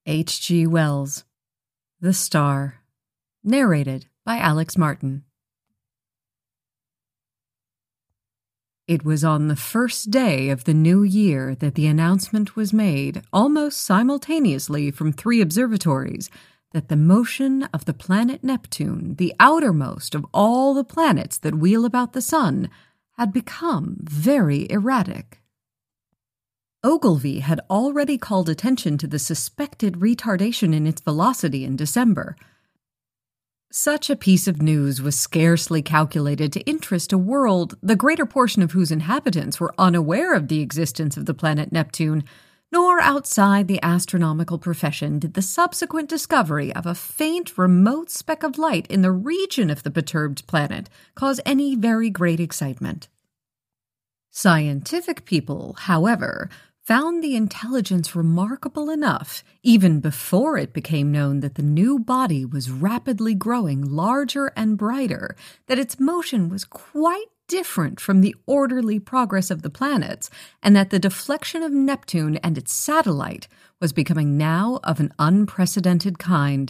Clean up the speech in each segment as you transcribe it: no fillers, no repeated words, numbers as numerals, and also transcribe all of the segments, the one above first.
H.G. Wells. The Star. Narrated by Alex Martin. It was on the first day of the new year that the announcement was made, almost simultaneously from 3 observatories, that the motion of the planet Neptune, the outermost of all the planets that wheel about the sun, had become very erratic. Ogilvy had already called attention to the suspected retardation in its velocity in December. Such a piece of news was scarcely calculated to interest a world the greater portion of whose inhabitants were unaware of the existence of the planet Neptune, nor outside the astronomical profession did the subsequent discovery of a faint, remote speck of light in the region of the perturbed planet cause any very great excitement. Scientific people, however, found the intelligence remarkable enough, even before it became known that the new body was rapidly growing larger and brighter, that its motion was quite different from the orderly progress of the planets, and that the deflection of Neptune and its satellite was becoming now of an unprecedented kind.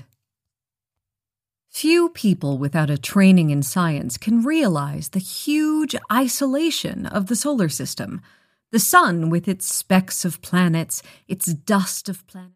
Few people without a training in science can realize the huge isolation of the solar system. The sun, with its specks of planets, its dust of planets,